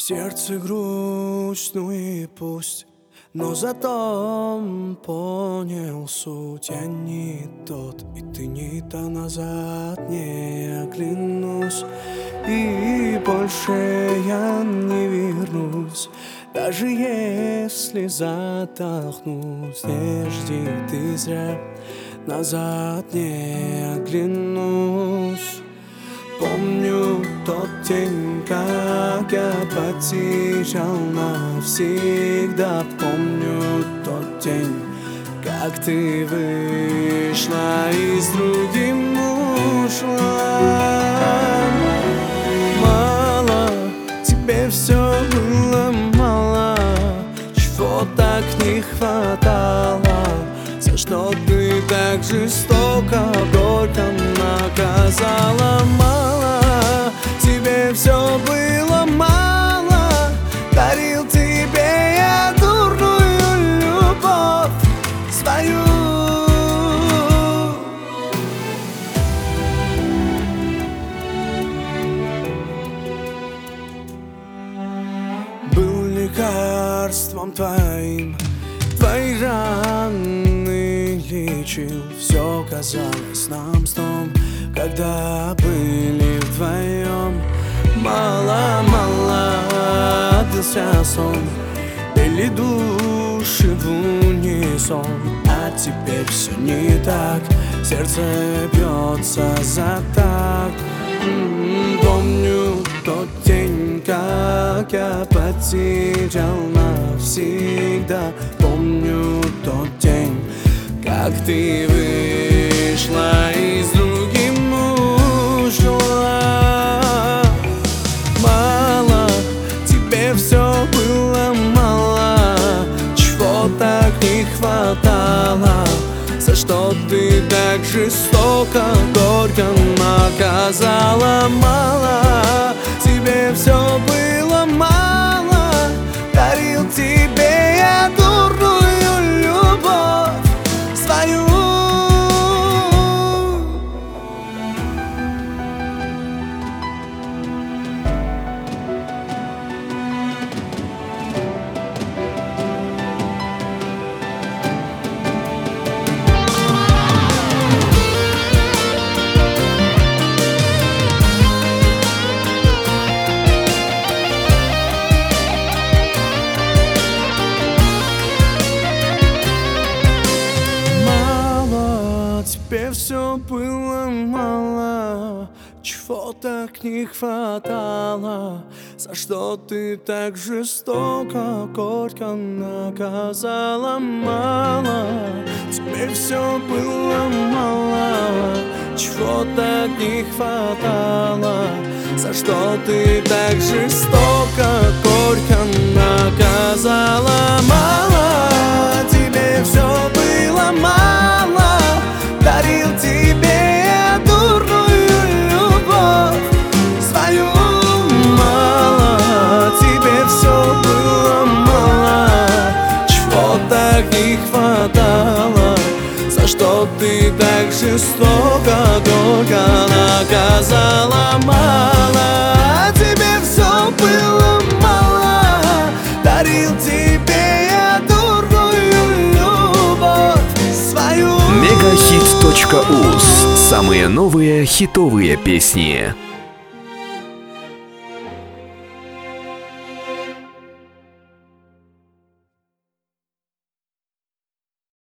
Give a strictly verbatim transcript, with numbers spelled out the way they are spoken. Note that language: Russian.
сердце грусть, ну и пусть, но зато понял суть. Я не тот, и ты не та, назад не оглянусь, и больше я не вернусь. Даже если затолкнусь, не жди ты зря, назад не оглянусь. Помню тот день, как я потерял навсегда. Помню тот день, как ты вышла и с другим ушла. Мало, тебе все было мало, чего так не хватало, за что ты так жестоко, горько наказала. Мало, тебе все было мало, дарил тебе я дурную любовь свою. Был лекарством твоим, твои раны лечил. Все казалось нам сном, когда были вдвоем. Мало-мало длился сон, пели души в унисон. А теперь все не так, сердце бьется за так. М-м, помню тот день, как я потерял навсегда. Помню тот день, как ты вышла и с другим ушла. Мало, тебе все было мало, чего так не хватало, за что ты так жестоко, горько наказала. Мало, тебе все было мало, дарил тебе я дурную любовь свою. Тебе все было мало, чего так не хватало, за что ты так жестоко, горько наказала. Мало, тебе все было мало, чего так не хватало, за что ты так жестоко, горько наказала. Мало, тебе все было мало, дарил тебе я дурную любовь свою. Мало, тебе все было мало, чего так не хватало, за что ты так жестоко, горько наказала. Мало, тебе все было мало, дарил тебе я дурную любовь свою. Мегахит точка уз. Самые новые хитовые песни.